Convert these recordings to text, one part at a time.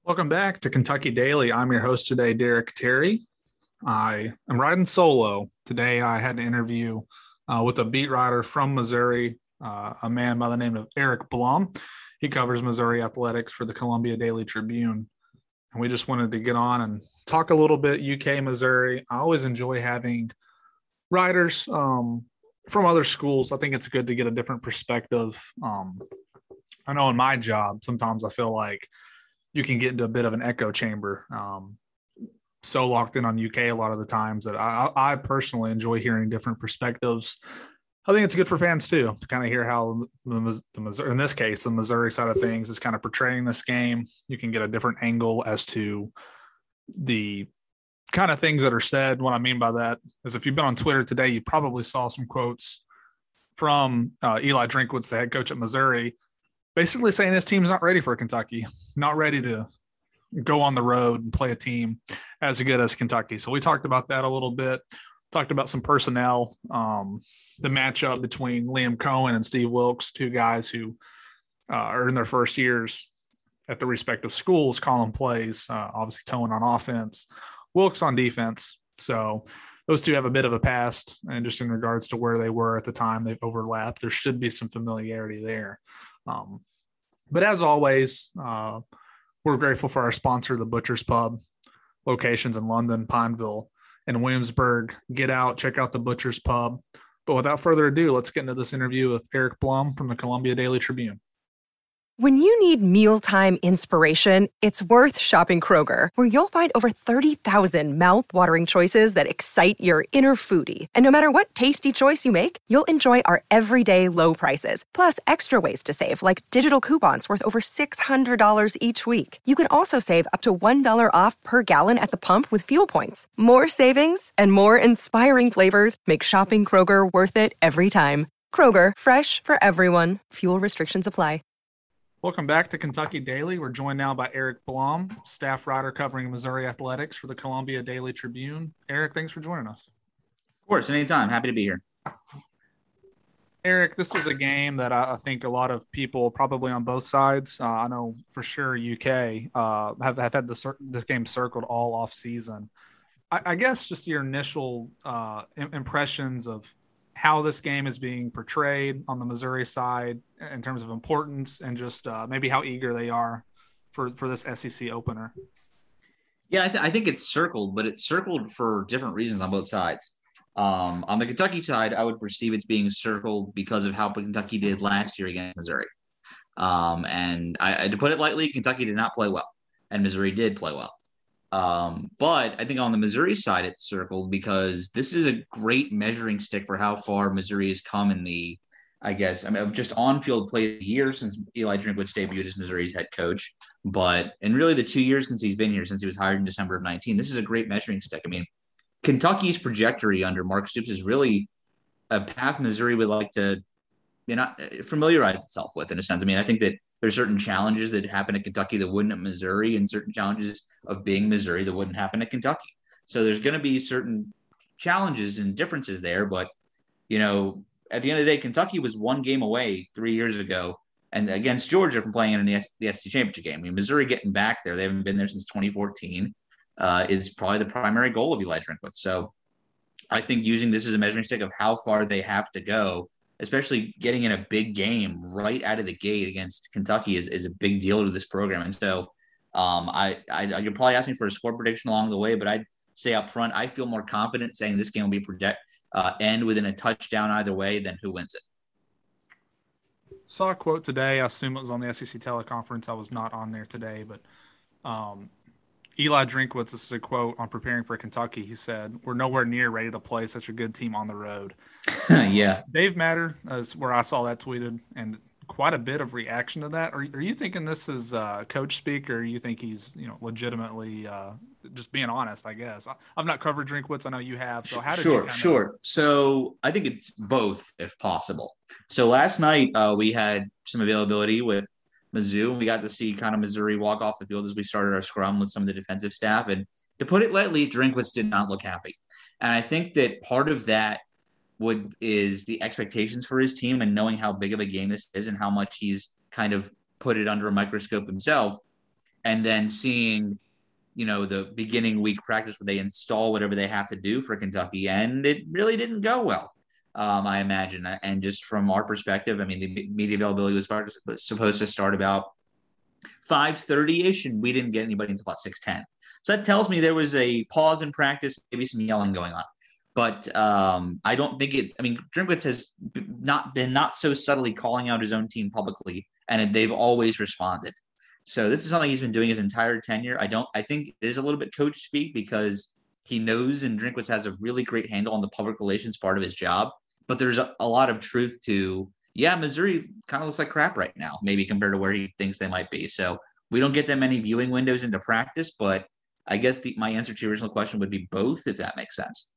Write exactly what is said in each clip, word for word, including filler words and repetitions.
Welcome back to Kentucky Daily. I'm your host today, Derek Terry. I am riding solo. Today I had an interview uh, with a beat writer from Missouri, uh, a man by the name of Eric Blum. He covers Missouri athletics for the Columbia Daily Tribune. And we just wanted to get on and talk a little bit U K, Missouri. I always enjoy having writers um, from other schools. I think it's good to get a different perspective. Um, I know in my job, sometimes I feel like you can get into a bit of an echo chamber. Um, so locked in on U K a lot of the times that I, I personally enjoy hearing different perspectives. I think it's good for fans too, to kind of hear how the, the Missouri, in this case, the Missouri side of things is kind of portraying this game. You can get a different angle as to the kind of things that are said. What I mean by that is if you've been on Twitter today, you probably saw some quotes from uh, Eli Drinkwitz, the head coach at Missouri, basically saying this team's not ready for Kentucky, not ready to go on the road and play a team as good as Kentucky. So we talked about that a little bit, talked about some personnel, um, the matchup between Liam Cohen and Steve Wilkes, two guys who uh, are in their first years at the respective schools, calling plays, uh, obviously Cohen on offense, Wilkes on defense. So those two have a bit of a past, and just in regards to where they were at the time, they've overlapped. There should be some familiarity there. Um, But as always, uh, we're grateful for our sponsor, the Butcher's Pub, locations in London, Pineville, and Williamsburg. Get out, check out the Butcher's Pub. But without further ado, let's get into this interview with Eric Blum from the Columbia Daily Tribune. When you need mealtime inspiration, it's worth shopping Kroger, where you'll find over thirty thousand mouth-watering choices that excite your inner foodie. And no matter what tasty choice you make, you'll enjoy our everyday low prices, plus extra ways to save, like digital coupons worth over six hundred dollars each week. You can also save up to one dollar off per gallon at the pump with fuel points. More savings and more inspiring flavors make shopping Kroger worth it every time. Kroger, fresh for everyone. Fuel restrictions apply. Welcome back to Kentucky Daily. We're joined now by Eric Blum, staff writer covering Missouri athletics for the Columbia Daily Tribune. Eric, thanks for joining us. Of course, anytime. Happy to be here. Eric, this is a game that I think a lot of people probably on both sides, uh, I know for sure U K, uh, have, have had this, this game circled all off season. I, I guess just your initial uh, impressions of how this game is being portrayed on the Missouri side in terms of importance, and just uh, maybe how eager they are for, for this S E C opener. Yeah, I, th- I think it's circled, but it's circled for different reasons on both sides. Um, on the Kentucky side, I would perceive it's being circled because of how Kentucky did last year against Missouri. Um, and I, I, to put it lightly, Kentucky did not play well, and Missouri did play well. Um, but I think on the Missouri side, it's circled because this is a great measuring stick for how far Missouri has come in the, I guess, I mean, just on-field play the year since Eli Drinkwitz debuted as Missouri's head coach. But, and really the two years since he's been here, since he was hired in December of nineteen, this is a great measuring stick. I mean, Kentucky's trajectory under Mark Stoops is really a path Missouri would like to, you know, familiarize itself with, in a sense. I mean, I think that there's certain challenges that happen at Kentucky that wouldn't at Missouri, and certain challenges of being Missouri that wouldn't happen at Kentucky. So there's going to be certain challenges and differences there. But, you know, at the end of the day, Kentucky was one game away three years ago and against Georgia from playing in the, S- the S E C championship game. I mean, Missouri getting back there, they haven't been there since twenty fourteen, uh, is probably the primary goal of Eli Drinkwitz. So I think using this as a measuring stick of how far they have to go, especially getting in a big game right out of the gate against Kentucky, is, is a big deal to this program. And so um, I, I, I could probably ask me for a score prediction along the way, but I'd say up front, I feel more confident saying this game will be project, uh, end within a touchdown either way than who wins it. Saw a quote today. I assume it was on the S E C teleconference. I was not on there today, but um, Eli Drinkwitz, this is a quote on preparing for Kentucky. He said, "We're nowhere near ready to play such a good team on the road." Yeah. Dave Matter is where I saw that tweeted, and quite a bit of reaction to that. Are, are you thinking this is uh, coach speak, or you think he's, you know, legitimately uh, just being honest, I guess? I, I've not covered Drinkwitz. I know you have. So how did sure, you kinda... Sure. So I think it's both if possible. So last night uh, we had some availability with Mizzou. We got to see kind of Missouri walk off the field as we started our scrum with some of the defensive staff. And to put it lightly, Drinkwitz did not look happy. And I think that part of that would is the expectations for his team and knowing how big of a game this is and how much he's kind of put it under a microscope himself. and then seeing, you know, the beginning week practice where they install whatever they have to do for Kentucky, and it really didn't go well. Um, I imagine, and just from our perspective, I mean, the media availability was supposed to start about five thirty-ish, and we didn't get anybody until about six ten. So that tells me there was a pause in practice, maybe some yelling going on. But um, I don't think it's – I mean, Drinkwitz has not been not so subtly calling out his own team publicly, and they've always responded. So this is something he's been doing his entire tenure. I don't – I think it is a little bit coach speak because he knows and Drinkwitz has a really great handle on the public relations part of his job. But there's a, a lot of truth to – yeah, Missouri kind of looks like crap right now, maybe compared to where he thinks they might be. So we don't get that many viewing windows into practice, but I guess the, my answer to your original question would be both, if that makes sense.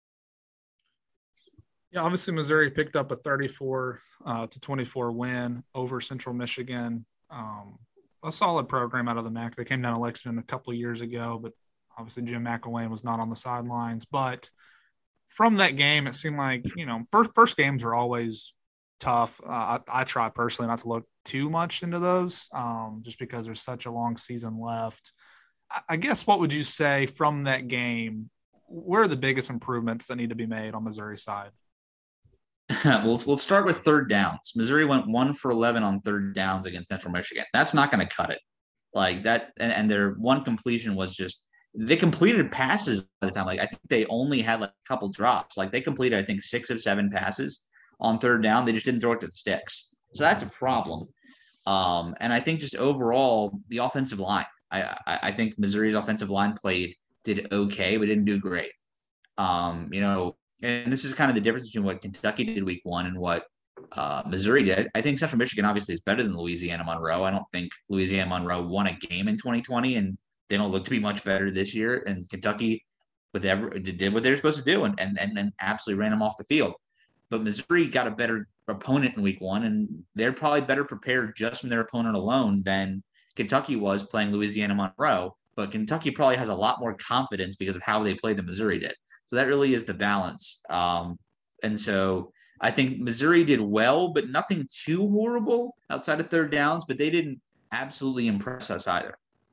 Yeah, obviously Missouri picked up a thirty-four uh, to twenty-four win over Central Michigan. Um, a solid program out of the M A C. They came down to Lexington a couple of years ago, but obviously Jim McElwain was not on the sidelines. But from that game, it seemed like, you know, first first games are always tough. Uh, I, I try personally not to look too much into those um, just because there's such a long season left. I, I guess what would you say from that game, where are the biggest improvements that need to be made on Missouri's side? we'll, we'll start with third downs. Missouri went one for eleven on third downs against Central Michigan. That's not going to cut it. Like that, and, and their one completion was just they completed passes by the time. Like I think they only had like a couple drops. Like they completed, I think, six of seven passes on third down. They just didn't throw it to the sticks. So that's a problem. Um, and I think just overall, the offensive line. I, I, I think Missouri's offensive line played did okay, but didn't do great. Um, you know. And this is kind of the difference between what Kentucky did week one and what uh, Missouri did. I think Central Michigan obviously is better than Louisiana Monroe. I don't think Louisiana Monroe won a game in twenty twenty, and they don't look to be much better this year. And Kentucky with every, did what they were supposed to do and, and, and, and absolutely ran them off the field. But Missouri got a better opponent in week one, and they're probably better prepared just from their opponent alone than Kentucky was playing Louisiana Monroe. But Kentucky probably has a lot more confidence because of how they played than Missouri did. So that really is the balance. Um, and so I think Missouri did well, but nothing too horrible outside of third downs, but they didn't absolutely impress us either.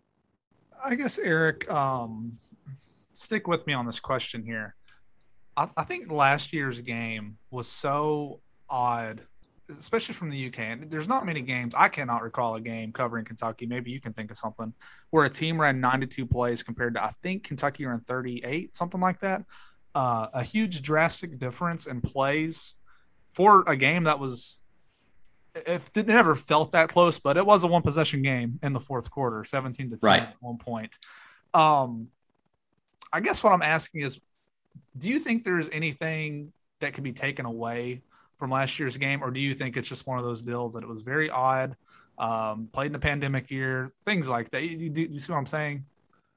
I guess, Eric, um, stick with me on this question here. I, I think last year's game was so odd, especially from the U K. And there's not many games. I cannot recall a game covering Kentucky. Maybe you can think of something where a team ran ninety-two plays compared to, I think Kentucky ran thirty-eight, something like that. Uh, a huge drastic difference in plays for a game that was, if it never felt that close, but it was a one possession game in the fourth quarter, seventeen to ten right. at one point. Um, I guess what I'm asking is, do you think there's anything that could be taken away from last year's game, or do you think it's just one of those deals that it was very odd, um, played in the pandemic year, things like that? You, you, you see what I'm saying?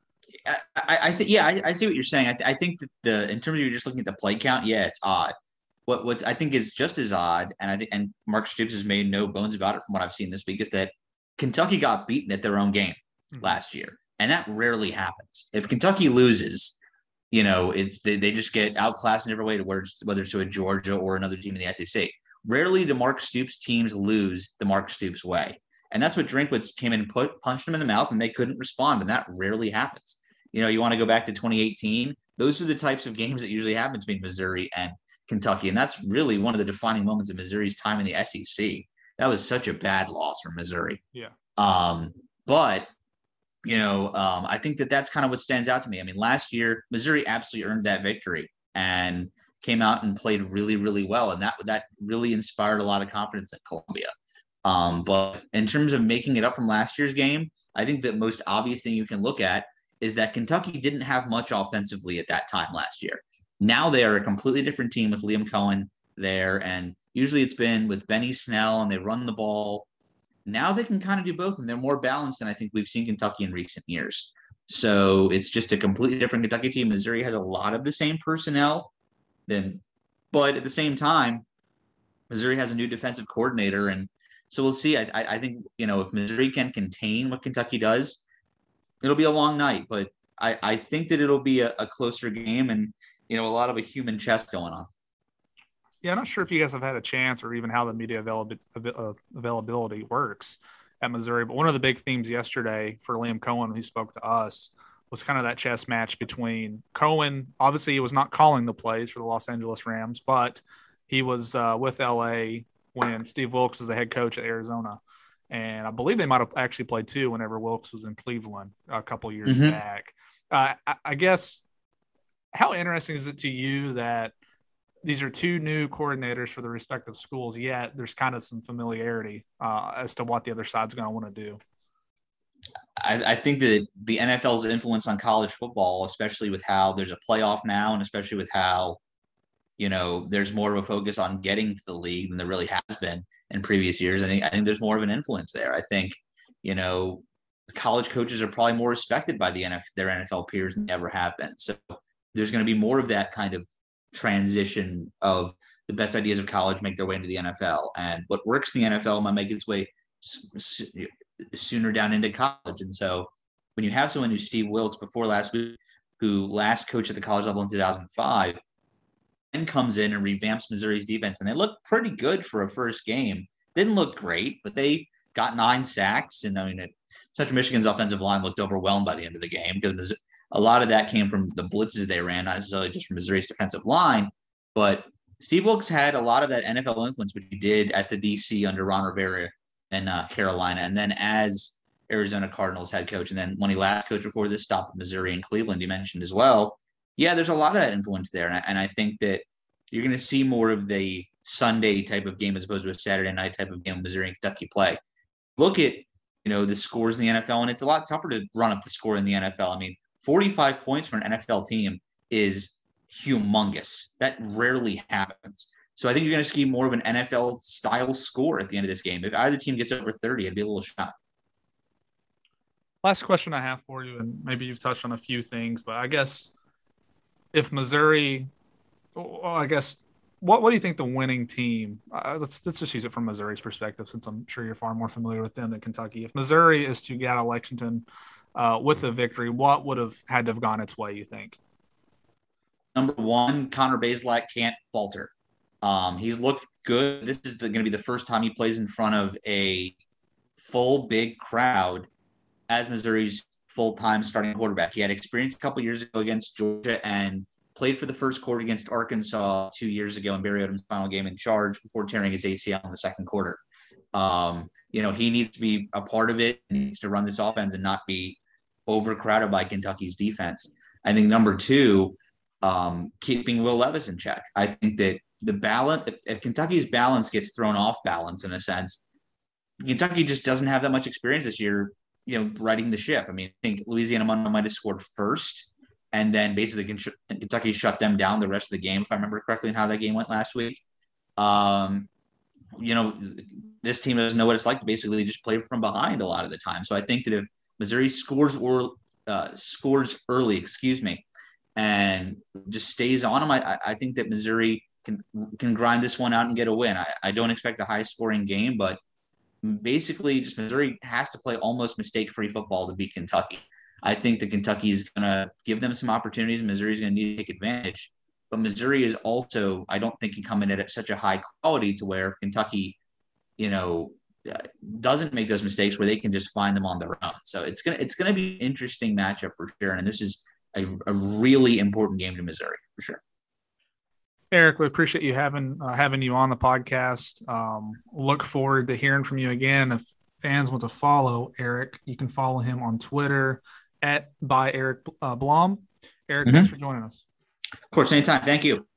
I, I think, yeah, I, I see what you're saying. I, th- I think that the in terms of you're just looking at the play count, yeah, it's odd. What what I think is just as odd, and I think and Mark Stoops has made no bones about it from what I've seen this week, is that Kentucky got beaten at their own game mm-hmm. last year, and that rarely happens. If Kentucky loses, you know, it's they, they just get outclassed in every way to where whether it's to a Georgia or another team in the S E C. Rarely do Mark Stoops teams lose the Mark Stoops way. And that's what Drinkwitz came in and put, punched them in the mouth, and they couldn't respond. And that rarely happens. You know, you want to go back to twenty eighteen. Those are the types of games that usually happen between Missouri and Kentucky. And that's really one of the defining moments of Missouri's time in the S E C. That was such a bad loss for Missouri. Yeah. Um, but, you know, um, I think that that's kind of what stands out to me. I mean, last year, Missouri absolutely earned that victory and came out and played really, really well. And that, that really inspired a lot of confidence at Columbia. Um, but in terms of making it up from last year's game, I think the most obvious thing you can look at is that Kentucky didn't have much offensively at that time last year. Now they are a completely different team with Liam Cohen there. And usually it's been with Benny Snell and they run the ball. Now they can kind of do both, and they're more balanced than I think we've seen Kentucky in recent years. So it's just a completely different Kentucky team. Missouri has a lot of the same personnel, then, but at the same time, Missouri has a new defensive coordinator, and so we'll see. I, I think, you know, if Missouri can contain what Kentucky does, it'll be a long night, but I, I think that it'll be a, a closer game and, you know, a lot of a human chess going on. Yeah, I'm not sure if you guys have had a chance or even how the media availability, availability works. at Missouri. But one of the big themes yesterday for Liam Cohen, who spoke to us, was kind of that chess match between Cohen. Obviously, he was not calling the plays for the Los Angeles Rams, but he was uh, with L A when Steve Wilks was the head coach at Arizona. And I believe they might have actually played too whenever Wilks was in Cleveland a couple years mm-hmm. back. Uh, I, I guess, how interesting is it to you that these are two new coordinators for the respective schools, yet there's kind of some familiarity uh, as to what the other side's going to want to do? I, I think that the N F L's influence on college football, especially with how there's a playoff now, and especially with how, you know, there's more of a focus on getting to the league than there really has been in previous years. I think I think there's more of an influence there. I think, you know, college coaches are probably more respected by the N F L, their N F L peers than they ever have been. So there's going to be more of that kind of transition of the best ideas of college make their way into the N F L, and what works in the N F L might make its way sooner down into college. And so when you have someone who's Steve Wilks before last week, who last coached at the college level in two thousand five, and comes in and revamps Missouri's defense, and they look pretty good for a first game. Didn't look great, but they got nine sacks. And I mean, it, Central Michigan's offensive line looked overwhelmed by the end of the game because a lot of that came from the blitzes they ran, not necessarily just from Missouri's defensive line. But Steve Wilks had a lot of that N F L influence, which he did as the D C under Ron Rivera in uh, Carolina, and then as Arizona Cardinals head coach. And then when he last coached before this stop at Missouri and Cleveland, you mentioned as well. Yeah, there's a lot of that influence there. And I, and I think that you're going to see more of the Sunday type of game as opposed to a Saturday night type of game Missouri and Kentucky play. Look at, you know, the scores in the N F L, and it's a lot tougher to run up the score in the N F L. I mean, forty-five points for an N F L team is humongous. That rarely happens. So I think you're going to see more of an N F L-style score at the end of this game. If either team gets over thirty, I'd be a little shocked. Last question I have for you, and maybe you've touched on a few things, but I guess if Missouri – well, I guess what, – what do you think the winning team uh, – let's, let's just use it from Missouri's perspective, since I'm sure you're far more familiar with them than Kentucky. If Missouri is to get out of Lexington uh, with a victory, what would have had to have gone its way, you think? Number one, Connor Bazelak can't falter. Um, he's looked good. This is going to be the first time he plays in front of a full big crowd as Missouri's full-time starting quarterback. He had experience a couple years ago against Georgia and played for the first quarter against Arkansas two years ago in Barry Odom's final game in charge before tearing his A C L in the second quarter. Um, you know, he needs to be a part of it. He needs to run this offense and not be overcrowded by Kentucky's defense. I think number two, um, keeping Will Levis in check. I think that the balance, if, if Kentucky's balance gets thrown off balance in a sense, Kentucky just doesn't have that much experience this year, you know, riding the ship. I mean, I think Louisiana Monroe might have scored first, and then basically Kentucky shut them down the rest of the game, if I remember correctly, and how that game went last week. Um, you know, this team doesn't know what it's like to basically just play from behind a lot of the time. So I think that if Missouri scores or uh, scores early, excuse me, and just stays on them, I, I think that Missouri can can grind this one out and get a win. I, I don't expect a high-scoring game, but basically just Missouri has to play almost mistake-free football to beat Kentucky. I think that Kentucky is going to give them some opportunities. Missouri is going to need to take advantage. But Missouri is also, I don't think, can come in at such a high quality to where Kentucky, you know, doesn't make those mistakes where they can just find them on their own. So it's gonna it's gonna be an interesting matchup for sure. And this is a, a really important game to Missouri for sure. Eric, we appreciate you having uh, having you on the podcast. Um, look forward to hearing from you again. If fans want to follow Eric, you can follow him on Twitter at by Eric uh, Blom. Eric, mm-hmm. Thanks for joining us. Of course, anytime. Thank you.